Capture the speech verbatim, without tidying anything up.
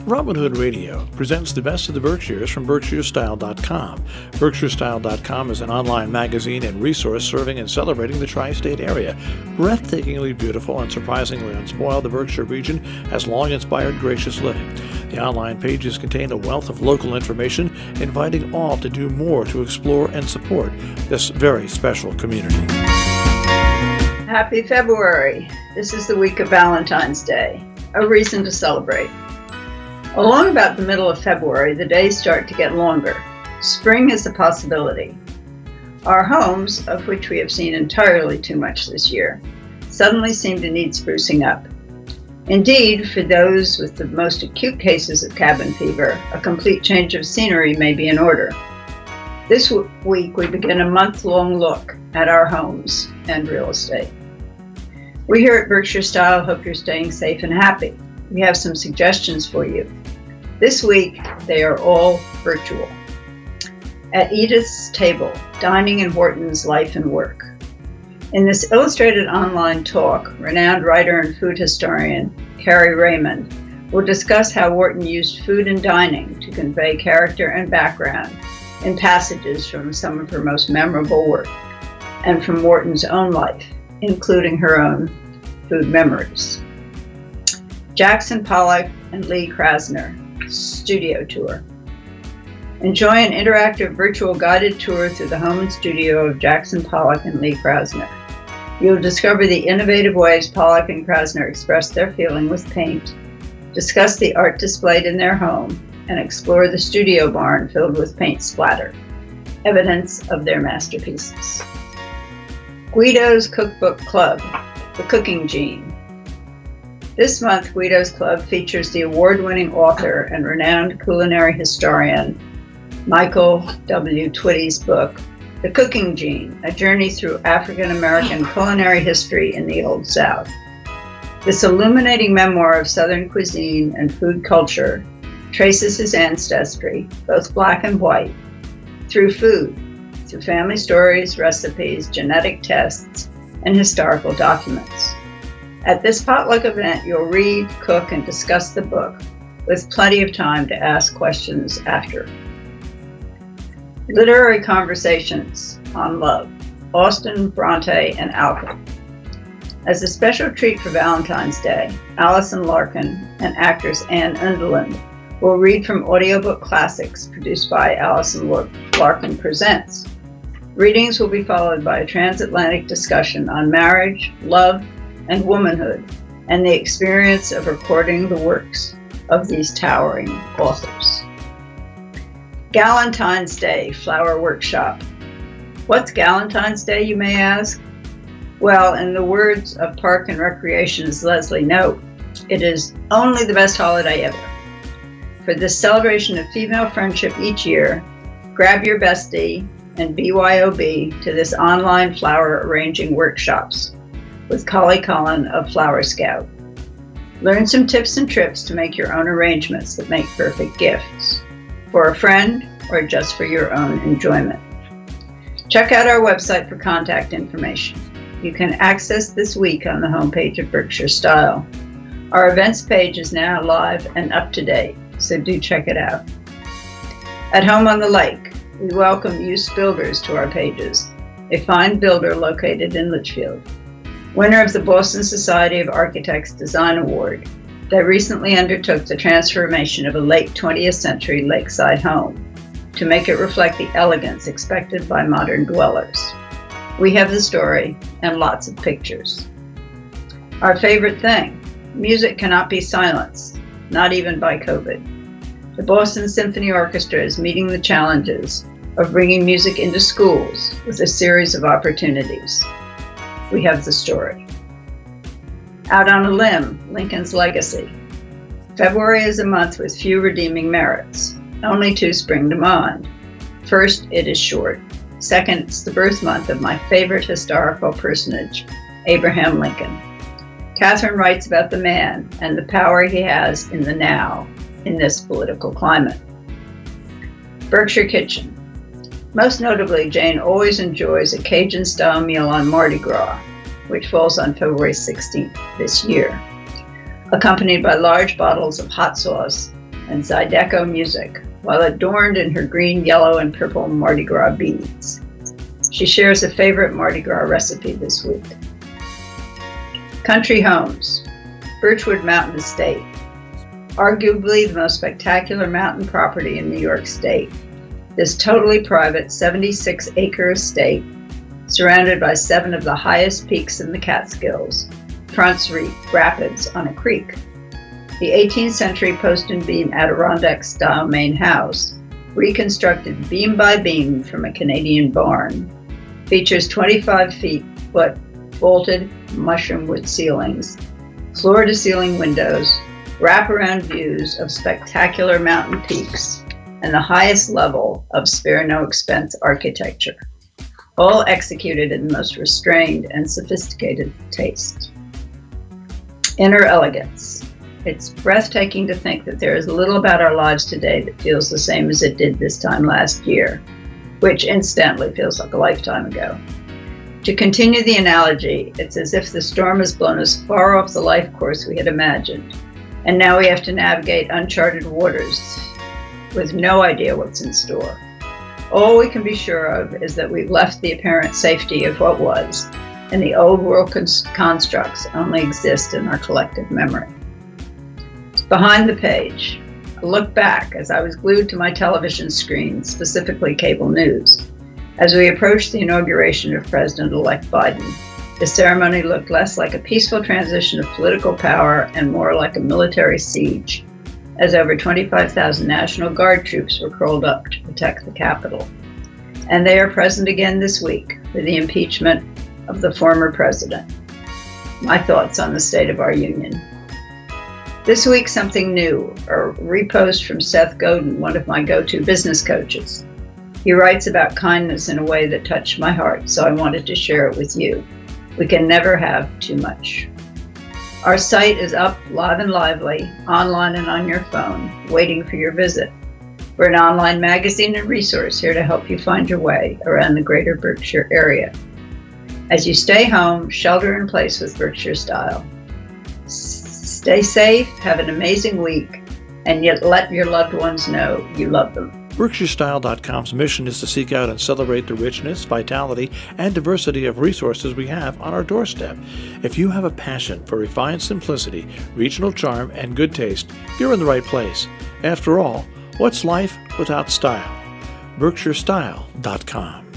Robin Hood Radio presents the best of the Berkshires from Berkshire Style dot com. Berkshire Style dot com is an online magazine and resource serving and celebrating the tri-state area. Breathtakingly beautiful and surprisingly unspoiled, the Berkshire region has long inspired gracious living. The online pages contain a wealth of local information, inviting all to do more to explore and support this very special community. Happy February. This is the week of Valentine's Day, a reason to celebrate. Along about the middle of February, the days start to get longer. Spring is a possibility. Our homes, of which we have seen entirely too much this year, suddenly seem to need sprucing up. Indeed, for those with the most acute cases of cabin fever, a complete change of scenery may be in order. This week, we begin a month-long look at our homes and real estate. We here at Berkshire Style hope you're staying safe and happy. We have some suggestions for you. This week, they are all virtual. At Edith's Table, Dining in Wharton's Life and Work. In this illustrated online talk, renowned writer and food historian Carrie Raymond will discuss how Wharton used food and dining to convey character and background in passages from some of her most memorable work and from Wharton's own life, including her own food memories. Jackson Pollock and Lee Krasner, Studio Tour. Enjoy an interactive virtual guided tour through the home and studio of Jackson Pollock and Lee Krasner. You'll discover the innovative ways Pollock and Krasner express their feeling with paint, discuss the art displayed in their home, and explore the studio barn filled with paint splatter, evidence of their masterpieces. Guido's Cookbook Club, The Cooking Gene. This month, Guido's Club features the award-winning author and renowned culinary historian Michael W. Twitty's book, The Cooking Gene, A Journey Through African-American Culinary History in the Old South. This illuminating memoir of Southern cuisine and food culture traces his ancestry, both black and white, through food, through family stories, recipes, genetic tests, and historical documents. At this potluck event, you'll read, cook, and discuss the book with plenty of time to ask questions after. Literary Conversations on Love, Austen, Bronte, and Alcott. As a special treat for Valentine's Day, Alison Larkin and actress Anne Undeland will read from audiobook classics produced by Alison Larkin Presents. Readings will be followed by a transatlantic discussion on marriage, love, and womanhood, and the experience of recording the works of these towering authors. Galentine's Day Flower Workshop. What's Galentine's Day, you may ask? Well, in the words of Park and Recreation's Leslie Knope, it is only the best holiday ever. For this celebration of female friendship each year, grab your bestie and B Y O B to this online flower arranging workshops with Collie Cullen of Flower Scout. Learn some tips and tricks to make your own arrangements that make perfect gifts, for a friend or just for your own enjoyment. Check out our website for contact information. You can access this week on the homepage of Berkshire Style. Our events page is now live and up to date, so do check it out. At Home on the Lake, we welcome Use Builders to our pages, a fine builder located in Litchfield. Winner of the Boston Society of Architects Design Award, they recently undertook the transformation of a late twentieth century lakeside home to make it reflect the elegance expected by modern dwellers. We have the story and lots of pictures. Our favorite thing, music cannot be silenced, not even by COVID. The Boston Symphony Orchestra is meeting the challenges of bringing music into schools with a series of opportunities. We have the story. Out on a Limb, Lincoln's Legacy. February is a month with few redeeming merits. Only two spring to mind. First, it is short. Second, it's the birth month of my favorite historical personage, Abraham Lincoln. Catherine writes about the man and the power he has in the now, in this political climate. Berkshire Kitchen. Most notably, Jane always enjoys a Cajun-style meal on Mardi Gras, which falls on February sixteenth this year, accompanied by large bottles of hot sauce and Zydeco music, while adorned in her green, yellow, and purple Mardi Gras beads. She shares a favorite Mardi Gras recipe this week. Country Homes, Birchwood Mountain Estate, arguably the most spectacular mountain property in New York State. This totally private seventy-six acre estate, surrounded by seven of the highest peaks in the Catskills, fronts rapids on a creek. The eighteenth century post and beam Adirondack-style main house, reconstructed beam by beam from a Canadian barn, features twenty-five foot vaulted mushroom wood ceilings, floor-to-ceiling windows, wraparound views of spectacular mountain peaks, and the highest level of spare-no-expense architecture, all executed in the most restrained and sophisticated taste. Inner elegance. It's breathtaking to think that there is little about our lives today that feels the same as it did this time last year, which incidentally feels like a lifetime ago. To continue the analogy, it's as if the storm has blown us far off the life course we had imagined, and now we have to navigate uncharted waters with no idea what's in store. All we can be sure of is that we've left the apparent safety of what was, and the old world cons- constructs only exist in our collective memory. Behind the page, a look back as I was glued to my television screen, specifically cable news. As we approached the inauguration of President-elect Biden, the ceremony looked less like a peaceful transition of political power and more like a military siege, as over twenty-five thousand National Guard troops were called up to protect the Capitol. And they are present again this week for the impeachment of the former president. My thoughts on the state of our union. This week, something new, a repost from Seth Godin, one of my go-to business coaches. He writes about kindness in a way that touched my heart, so I wanted to share it with you. We can never have too much. Our site is up live and lively, online and on your phone, waiting for your visit. We're an online magazine and resource here to help you find your way around the greater Berkshire area. As you stay home, shelter in place with Berkshire Style. Stay safe, have an amazing week, and yet let your loved ones know you love them. Berkshire Style dot com's mission is to seek out and celebrate the richness, vitality, and diversity of resources we have on our doorstep. If you have a passion for refined simplicity, regional charm, and good taste, you're in the right place. After all, what's life without style? Berkshire Style dot com